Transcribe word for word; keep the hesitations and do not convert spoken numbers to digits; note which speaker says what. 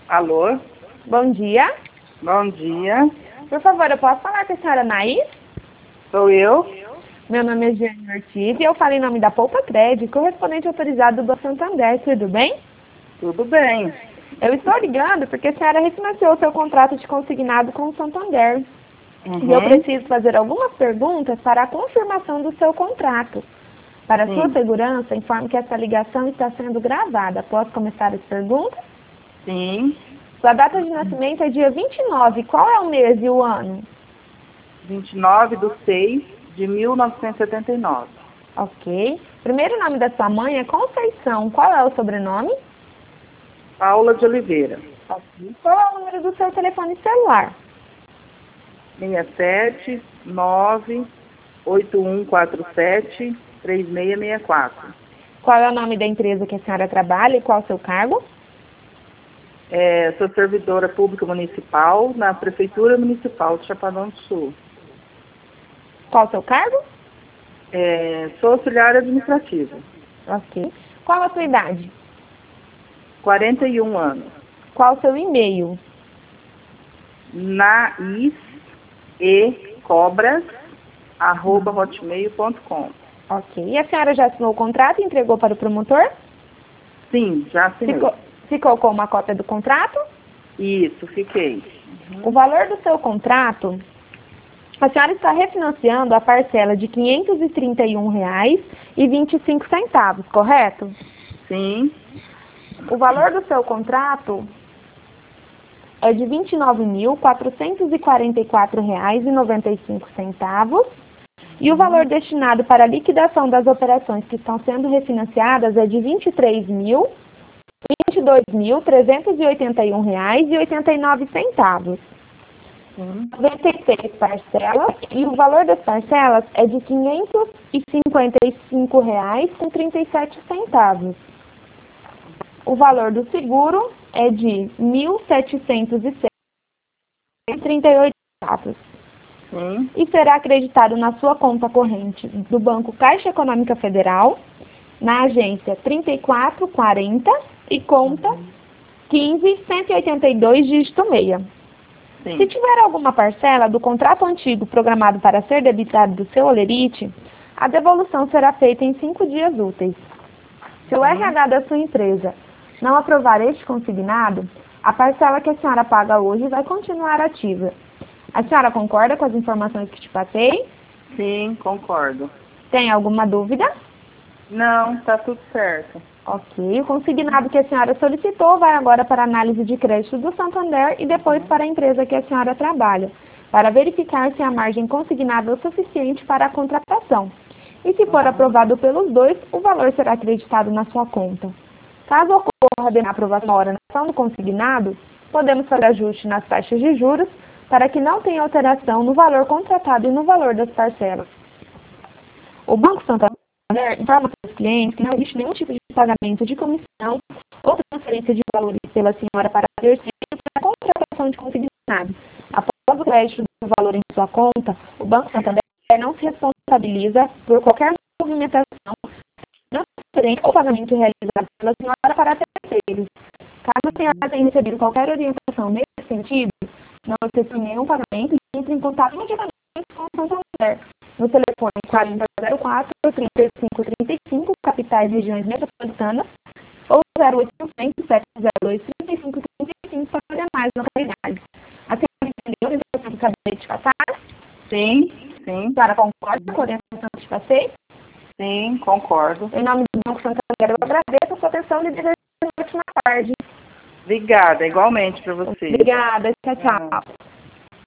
Speaker 1: Alô?
Speaker 2: Bom dia.
Speaker 1: Bom dia.
Speaker 2: Por favor, eu posso falar com a senhora Naís?
Speaker 1: Sou eu.
Speaker 2: Meu nome é Jeane Ortiz e eu falo em nome da Poupa Crédito, correspondente autorizado do Banco Santander. Tudo bem?
Speaker 1: Tudo bem.
Speaker 2: Eu estou ligando porque a senhora refinanciou o seu contrato de consignado com o Santander.
Speaker 1: Uhum.
Speaker 2: E eu preciso fazer algumas perguntas para a confirmação do seu contrato. Para a sua
Speaker 1: Sim.
Speaker 2: segurança, informe que essa ligação está sendo gravada. Posso começar as perguntas?
Speaker 1: Sim.
Speaker 2: Sua data de nascimento é dia vinte e nove. Qual é o mês e o ano?
Speaker 1: vinte e nove de seis de mil novecentos e setenta e nove.
Speaker 2: Ok. Primeiro nome da sua mãe é Conceição. Qual é o sobrenome?
Speaker 1: Paula de Oliveira.
Speaker 2: Ok. Qual é o número do seu telefone celular?
Speaker 1: seis sete nove oito um quatro sete três seis seis quatro.
Speaker 2: Qual é o nome da empresa que a senhora trabalha e qual é o seu cargo?
Speaker 1: É, sou servidora pública municipal na Prefeitura Municipal de Chapadão do Sul.
Speaker 2: Qual é o seu cargo?
Speaker 1: É, sou auxiliar administrativa.
Speaker 2: Ok. Qual a sua idade?
Speaker 1: quarenta e um anos.
Speaker 2: Qual o seu e-mail?
Speaker 1: Naís e cobras arroba hotmail ponto com.
Speaker 2: Ok. E a senhora já assinou o contrato e entregou para o promotor?
Speaker 1: Sim, já assinei.
Speaker 2: Ficou, ficou com uma cópia do contrato?
Speaker 1: Isso, fiquei.
Speaker 2: O valor do seu contrato, a senhora está refinanciando a parcela de quinhentos e trinta e um reais e vinte e cinco centavos, correto?
Speaker 1: Sim.
Speaker 2: O valor do seu contrato é de vinte e nove mil quatrocentos e quarenta e quatro reais e noventa e cinco centavos. E o valor destinado para a liquidação das operações que estão sendo refinanciadas é de vinte e três mil, vinte e dois mil trezentos e oitenta e um reais e oitenta e nove centavos.
Speaker 1: Sim.
Speaker 2: noventa e seis parcelas e o valor das parcelas é de quinhentos e cinquenta e cinco reais com trinta e sete centavos. O valor do seguro é de mil setecentos e seis reais e trinta e oito centavos.
Speaker 1: Sim.
Speaker 2: E será acreditado na sua conta corrente do Banco Caixa Econômica Federal, na agência trinta e quatro quarenta e conta quinze cento e oitenta e dois, dígito seis. Se
Speaker 1: Sim.
Speaker 2: tiver alguma parcela do contrato antigo programado para ser debitado do seu holerite, a devolução será feita em cinco dias úteis. Se o R H da sua empresa não aprovar este consignado, a parcela que a senhora paga hoje vai continuar ativa. A senhora concorda com as informações que te passei?
Speaker 1: Sim, concordo.
Speaker 2: Tem alguma dúvida?
Speaker 1: Não, tá tudo certo.
Speaker 2: Ok. O consignado que a senhora solicitou vai agora para a análise de crédito do Santander e depois para a empresa que a senhora trabalha, para verificar se a margem consignada é o suficiente para a contratação. E se for aprovado pelos dois, o valor será acreditado na sua conta. Caso ocorra a aprovação ou ordenação do consignado, podemos fazer ajuste nas taxas de juros para que não tenha alteração no valor contratado e no valor das parcelas. O Banco Santander informa para os clientes que não existe nenhum tipo de pagamento de comissão ou transferência de valores pela senhora para terceiros para a contratação de consignado. Após o crédito do valor em sua conta, o Banco Santander não se responsabiliza por qualquer movimentação, transferência ou pagamento realizado pela senhora para terceiros. Caso a senhora tenha recebido qualquer orientação nesse sentido, não efetue nenhum pagamento e entre em contato imediatamente com o Santander no telefone quarenta zero quatro, trinta e cinco trinta e cinco, capitais e regiões metropolitanas, ou zero oitocentos, sete zero dois, trinta e cinco trinta e cinco para demais localidades. A senhora entendeu a orientação que acabei de passar?
Speaker 1: Sim, sim.
Speaker 2: A senhora concorda com a orientação que te passei?
Speaker 1: Sim, concordo.
Speaker 2: Em nome do Banco Santander, eu agradeço a sua atenção e desejo uma ótima tarde.
Speaker 1: Obrigada, igualmente para você.
Speaker 2: Obrigada. Tchau, tchau.